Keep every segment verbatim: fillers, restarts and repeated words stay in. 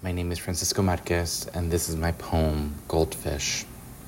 My name is Francisco Marquez, and this is my poem, Goldfish.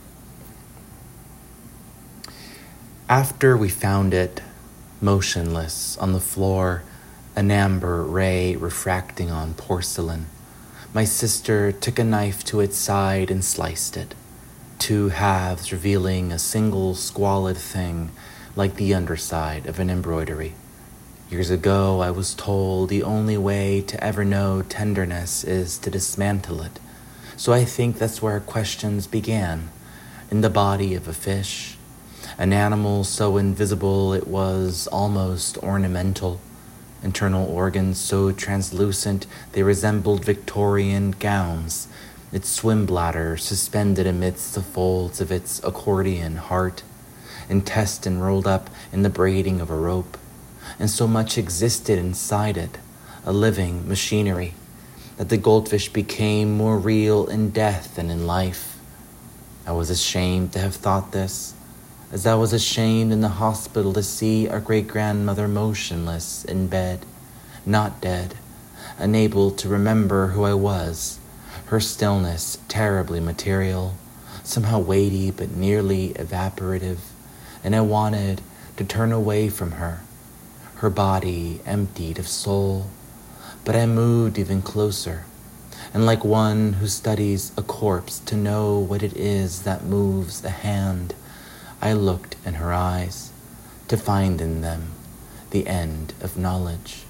After we found it, motionless on the floor, an amber ray refracting on porcelain, my sister took a knife to its side and sliced it, two halves revealing a single squalid thing like the underside of an embroidery. Years ago, I was told the only way to ever know tenderness is to dismantle it. So I think that's where questions began, in the body of a fish, an animal so invisible it was almost ornamental, internal organs so translucent they resembled Victorian gowns, its swim bladder suspended amidst the folds of its accordion heart, intestine rolled up in the braiding of a rope. And so much existed inside it, a living machinery, that the goldfish became more real in death than in life. I was ashamed to have thought this, as I was ashamed in the hospital to see our great-grandmother motionless in bed, not dead, unable to remember who I was, her stillness terribly material, somehow weighty but nearly evaporative, and I wanted to turn away from her, her body emptied of soul, but I moved even closer, and like one who studies a corpse to know what it is that moves the hand, I looked in her eyes to find in them the end of knowledge.